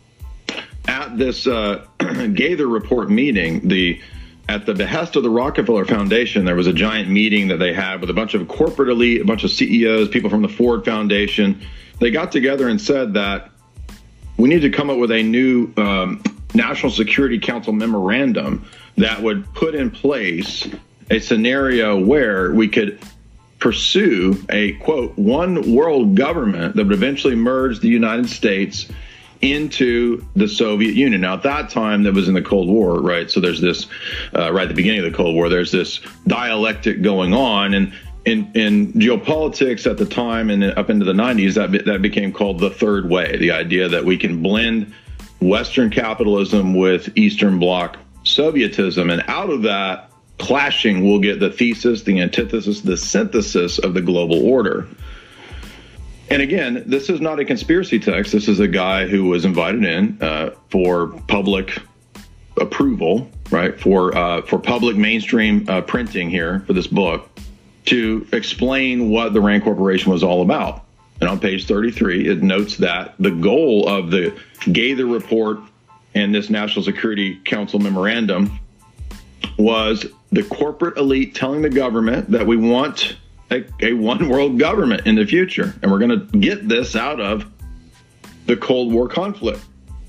at this Gaither Report meeting, at the behest of the Rockefeller Foundation, there was a giant meeting that they had with a bunch of corporate elite, a bunch of CEOs, people from the Ford Foundation. They got together and said that we need to come up with a new National Security Council memorandum that would put in place a scenario where we could pursue a, quote, one world government that would eventually merge the United States into the Soviet Union. Now, at that time, that was in the Cold War, right? So there's this, right at the beginning of the Cold War, there's this dialectic going on. And in geopolitics at the time and up into the 90s, that became called the third way, the idea that we can blend Western capitalism with Eastern Bloc Sovietism. And out of that clashing, we'll get the thesis, the antithesis, the synthesis of the global order. And again, this is not a conspiracy text. This is a guy who was invited in for public approval, right? For public mainstream printing here for this book to explain what the RAND Corporation was all about. And on page 33, it notes that the goal of the Gaither report and this National Security Council memorandum was the corporate elite telling the government that we want a one world government in the future. And we're going to get this out of the Cold War conflict.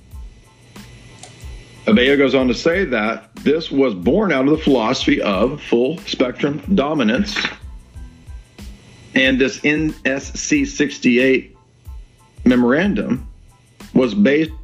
Abeo goes on to say that this was born out of the philosophy of full spectrum dominance. And this NSC 68 memorandum was based